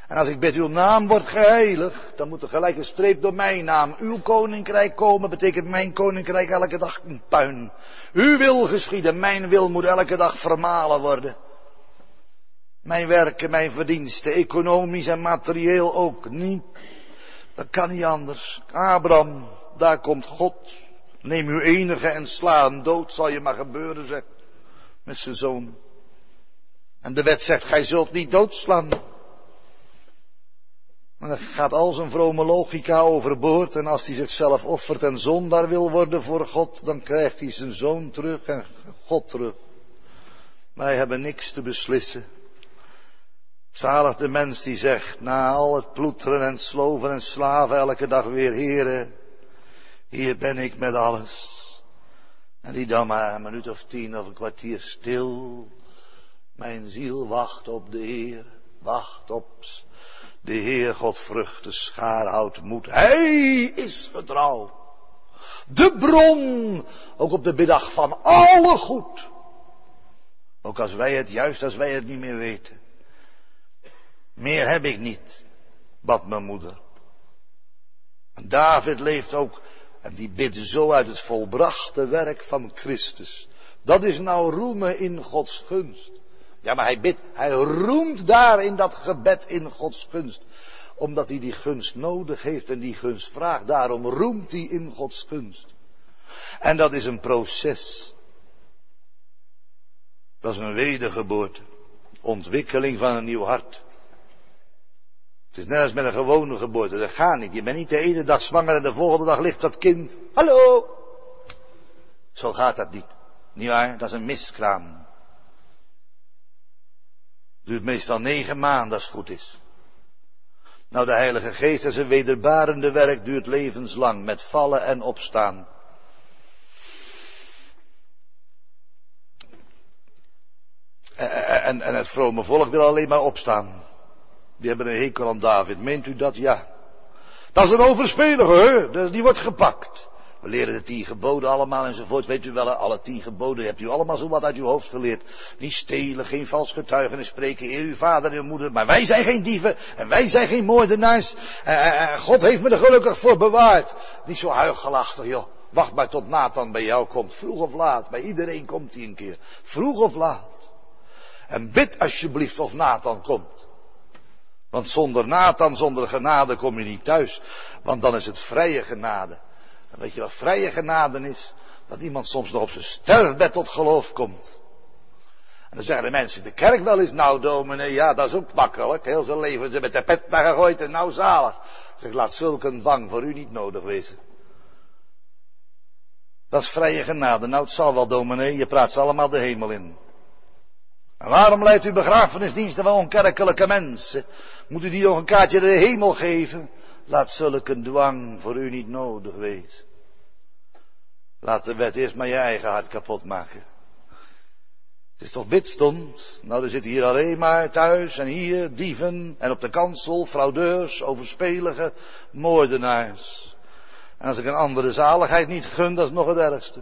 En als ik bid, uw naam wordt geheiligd, dan moet er gelijk een streep door mijn naam. Uw koninkrijk komen betekent mijn koninkrijk elke dag een puin. Uw wil geschieden, mijn wil moet elke dag vermalen worden. Mijn werken, mijn verdiensten, economisch en materieel ook niet. Dat kan niet anders. Abraham, daar komt God. Neem uw enige en sla hem dood, zal je maar gebeuren, zegt. Met zijn zoon. En de wet zegt, gij zult niet doodslaan. Maar dan gaat al zijn vrome logica overboord. En als hij zichzelf offert en zondaar wil worden voor God, dan krijgt hij zijn zoon terug en God terug. Wij hebben niks te beslissen. Zalig de mens die zegt, na al het ploeteren en sloven en slaven elke dag weer, Heere, hier ben ik met alles. En die dan maar een minuut of tien of een kwartier stil. Mijn ziel wacht op de Heer, wacht op de Heer, God vruchten schaar houdt moed. Hij is getrouw. De bron, ook op de middag van alle goed. Ook als wij het, juist als wij het niet meer weten. Meer heb ik niet, bad mijn moeder. En David leeft ook, en die bidt zo uit het volbrachte werk van Christus. Dat is nou roemen in Gods gunst. Ja, maar hij bidt, hij roemt daar in dat gebed in Gods gunst. Omdat hij die gunst nodig heeft en die gunst vraagt. Daarom roemt hij in Gods gunst. En dat is een proces. Dat is een wedergeboorte. Ontwikkeling van een nieuw hart. Het is net als met een gewone geboorte, dat gaat niet. Je bent niet de ene dag zwanger en de volgende dag ligt dat kind. Hallo! Zo gaat dat niet. Niet waar? Dat is een miskraam. Duurt meestal negen maanden als het goed is. Nou, de Heilige Geest en zijn wederbarende werk duurt levenslang, met vallen en opstaan. En, en, en het vrome volk wil alleen maar opstaan. Die hebben een hekel aan David. Meent u dat? Ja. Dat is een overspelige, hoor. Die wordt gepakt. We leren de tien geboden allemaal enzovoort. Weet u wel, alle tien geboden hebt u allemaal zo wat uit uw hoofd geleerd. Niet stelen, geen vals getuigenis spreken, eer uw vader en uw moeder. Maar wij zijn geen dieven en wij zijn geen moordenaars. Uh, God heeft me er gelukkig voor bewaard. Niet zo huichelachtig, joh. Wacht maar tot Nathan bij jou komt. Vroeg of laat. Bij iedereen komt hij een keer. Vroeg of laat. En bid alsjeblieft of Nathan komt. Want zonder Nathan, zonder genade kom je niet thuis. Want dan is het vrije genade. En weet je wat vrije genade is? Dat iemand soms nog op zijn sterfbed tot geloof komt. En dan zeggen de mensen in de kerk wel eens, nou dominee, ja dat is ook makkelijk. Heel zijn leven ze met de pet naar gegooid en nou zalig. Zeg, laat zulk een dwang voor u niet nodig wezen. Dat is vrije genade. Nou het zal wel dominee, je praat ze allemaal de hemel in. En waarom leidt u begrafenisdiensten van onkerkelijke mensen? Moet u die nog een kaartje naar de hemel geven? Laat zulke dwang voor u niet nodig wezen. Laat de wet eerst maar je eigen hart kapot maken. Het is toch bidstond? Nou, er zitten hier alleen maar thuis en hier dieven en op de kansel fraudeurs, overspelige moordenaars. En als ik een andere zaligheid niet gun, dat is nog het ergste.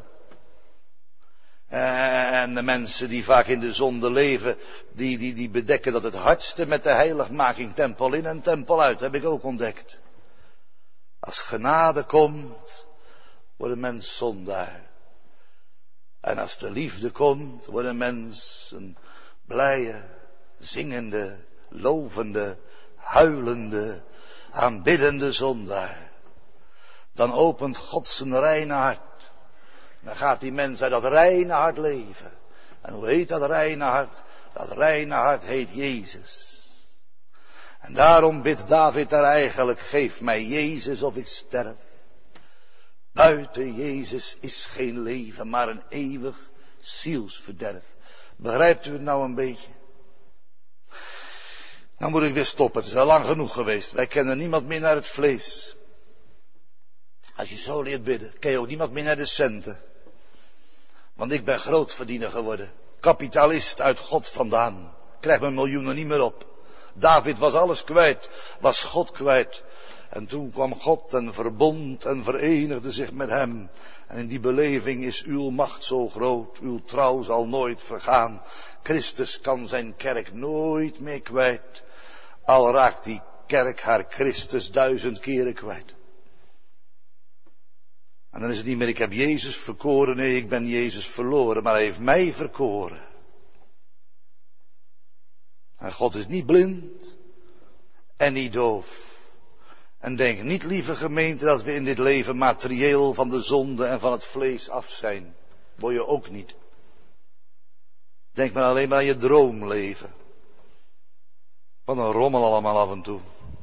En de mensen die vaak in de zonde leven, die, die, die bedekken dat het hardste met de heiligmaking, tempel in en tempel uit, heb ik ook ontdekt. Als genade komt, wordt een mens zondaar. En als de liefde komt, wordt een mens een blije, zingende, lovende, huilende, aanbiddende zondaar. Dan opent God zijn reine hart. Dan gaat die mens uit dat reine hart leven. En hoe heet dat reine hart? Dat reine hart heet Jezus. En daarom bidt David daar eigenlijk, geef mij Jezus of ik sterf. Buiten Jezus is geen leven, maar een eeuwig zielsverderf. Begrijpt u het nou een beetje? Nou moet ik weer stoppen, het is al lang genoeg geweest. Wij kennen niemand meer naar het vlees. Als je zo leert bidden, ken je ook niemand meer naar de centen. Want ik ben grootverdiener geworden. Kapitalist uit God vandaan. Krijg mijn miljoenen niet meer op. David was alles kwijt, was God kwijt. En toen kwam God en verbond en verenigde zich met hem. En in die beleving is uw macht zo groot, uw trouw zal nooit vergaan. Christus kan zijn kerk nooit meer kwijt. Al raakt die kerk haar Christus duizend keren kwijt. En dan is het niet meer, ik heb Jezus verkoren. Nee, ik ben Jezus verloren. Maar hij heeft mij verkoren. En God is niet blind. En niet doof. En denk niet, lieve gemeente, dat we in dit leven materieel van de zonde en van het vlees af zijn. Word je ook niet. Denk maar alleen maar aan je droomleven. Wat een rommel allemaal af en toe.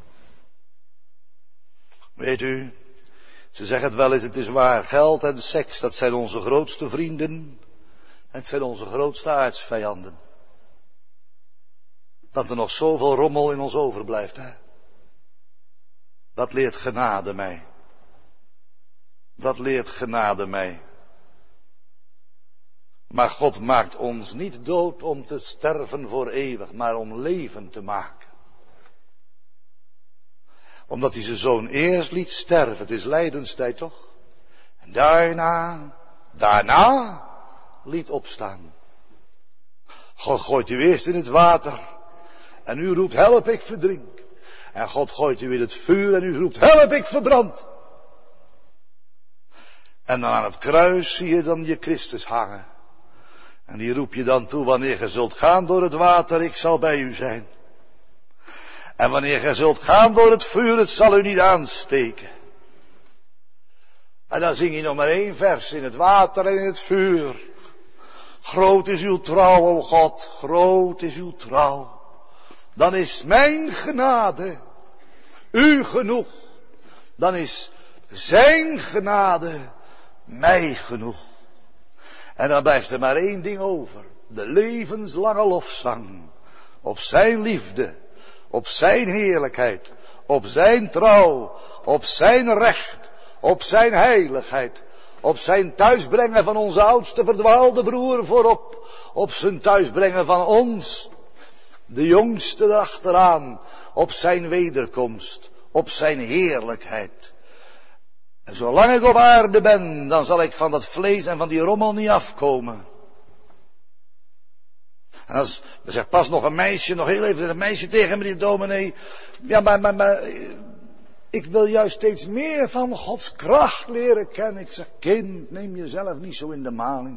Weet u, ze zeggen het wel eens, het is waar, geld en seks, dat zijn onze grootste vrienden. En het zijn onze grootste aardsvijanden. Dat er nog zoveel rommel in ons overblijft, hè. Dat leert genade mij. Dat leert genade mij. Maar God maakt ons niet dood om te sterven voor eeuwig, maar om leven te maken. Omdat hij zijn zoon eerst liet sterven, het is lijdenstijd toch? En daarna, daarna liet opstaan. God gooit u eerst in het water en u roept, help, ik verdrink. En God gooit u in het vuur en u roept, help, ik verbrand. En dan aan het kruis zie je dan je Christus hangen. En die roep je dan toe, wanneer je zult gaan door het water, ik zal bij u zijn. En wanneer je zult gaan door het vuur, het zal u niet aansteken. En dan zing je nog maar één vers, in het water en in het vuur. Groot is uw trouw, o God, groot is uw trouw. Dan is mijn genade u genoeg. Dan is zijn genade mij genoeg. En dan blijft er maar één ding over. De levenslange lofzang. Op zijn liefde. Op zijn heerlijkheid. Op zijn trouw. Op zijn recht. Op zijn heiligheid. Op zijn thuisbrengen van onze oudste verdwaalde broer voorop. Op zijn thuisbrengen van ons. De jongste erachteraan. Op zijn wederkomst. Op zijn heerlijkheid. En zolang ik op aarde ben, dan zal ik van dat vlees en van die rommel niet afkomen. En als, er zegt pas nog een meisje, nog heel even een meisje tegen me, die dominee. Ja, maar, maar, maar, ik wil juist steeds meer van Gods kracht leren kennen. Ik zeg, kind, neem jezelf niet zo in de maling.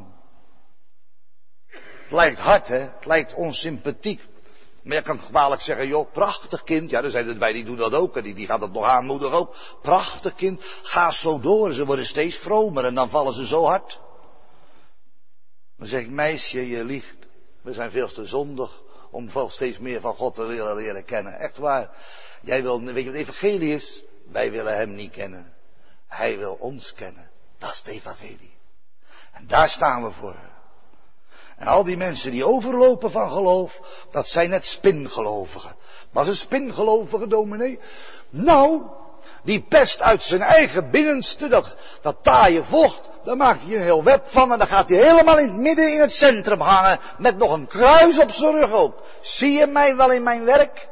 Het lijkt hard, hè? Het lijkt onsympathiek. Maar je kan kwalijk zeggen, joh, prachtig kind. Ja, er zijn er bij die doen dat ook. En die, die gaan dat nog aanmoedigen ook. Prachtig kind, ga zo door. Ze worden steeds vromer en dan vallen ze zo hard. Dan zeg ik, meisje, je liegt. We zijn veel te zondig om veel steeds meer van God te leren, leren kennen. Echt waar. Jij wil, weet je wat het evangelie is? Wij willen hem niet kennen. Hij wil ons kennen. Dat is het evangelie. En daar staan we voor. En al die mensen die overlopen van geloof, dat zijn net spingelovigen. Was een spingelovige dominee? Nou, die pest uit zijn eigen binnenste, dat, dat taaie vocht, daar maakt hij een heel web van en dan gaat hij helemaal in het midden in het centrum hangen, met nog een kruis op zijn rug ook. Zie je mij wel in mijn werk?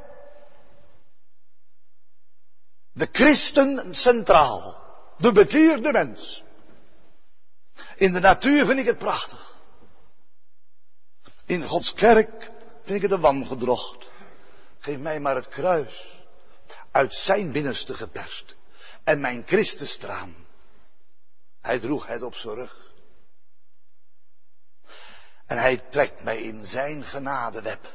De christen centraal, de bekeerde mens. In de natuur vind ik het prachtig. In Gods kerk vind ik het een wangedrocht. Geef mij maar het kruis. Uit zijn binnenste geperst. En mijn Christustraan. Hij droeg het op zijn rug. En hij trekt mij in zijn genadeweb.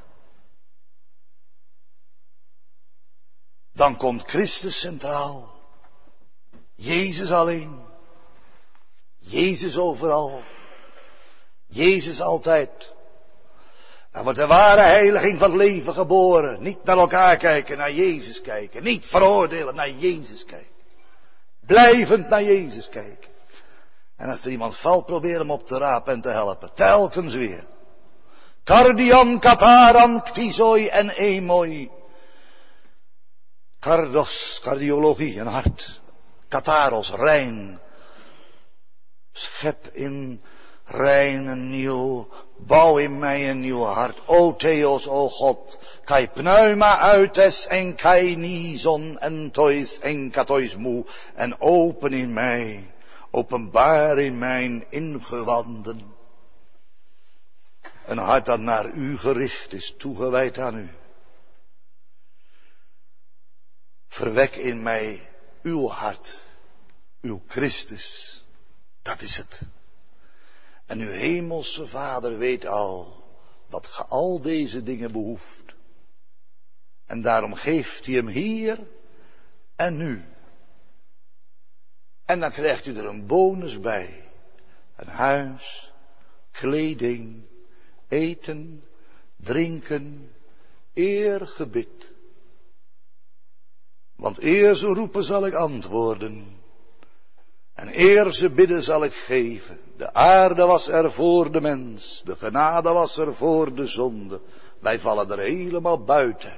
Dan komt Christus centraal. Jezus alleen. Jezus overal. Jezus altijd. Dan wordt de ware heiliging van het leven geboren. Niet naar elkaar kijken, naar Jezus kijken. Niet veroordelen, naar Jezus kijken. Blijvend naar Jezus kijken. En als er iemand valt, probeer hem op te rapen en te helpen. Telkens weer. Cardian, kataran, ktisoi en emoi. Cardos, cardiologie, een hart. Kataros, rein. Schep in rein een nieuw, bouw in mij een nieuw hart. O Theos, o God, kai pneuma uites en kai nison en tois en katois moe. En open in mij, openbaar in mijn ingewanden. Een hart dat naar u gericht is, toegewijd aan u. verwek in mij uw hart, uw Christus. Dat is het. En uw hemelse Vader weet al dat ge al deze dingen behoeft. En daarom geeft hij hem hier en nu. En dan krijgt u er een bonus bij. Een huis, kleding, eten, drinken, eer, gebed. Want eer ze roepen zal ik antwoorden. En eer ze bidden zal ik geven. De aarde was er voor de mens. De genade was er voor de zonde. Wij vallen er helemaal buiten.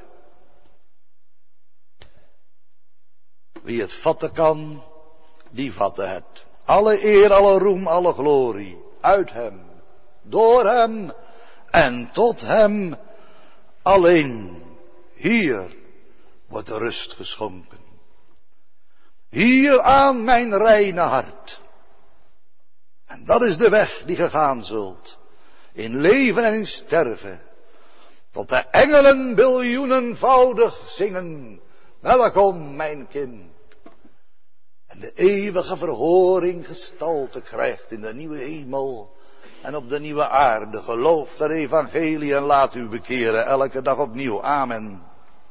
Wie het vatten kan, die vatte het. Alle eer, alle roem, alle glorie. Uit hem, door hem en tot hem alleen. Hier wordt de rust geschonken. Hier aan mijn reine hart. En dat is de weg die ge gaan zult. In leven en in sterven. Tot de engelen biljoenenvoudig zingen. Welkom mijn kind. En de eeuwige verhoring gestalte krijgt in de nieuwe hemel. En op de nieuwe aarde. Geloof dat evangelie en laat u bekeren elke dag opnieuw. Amen.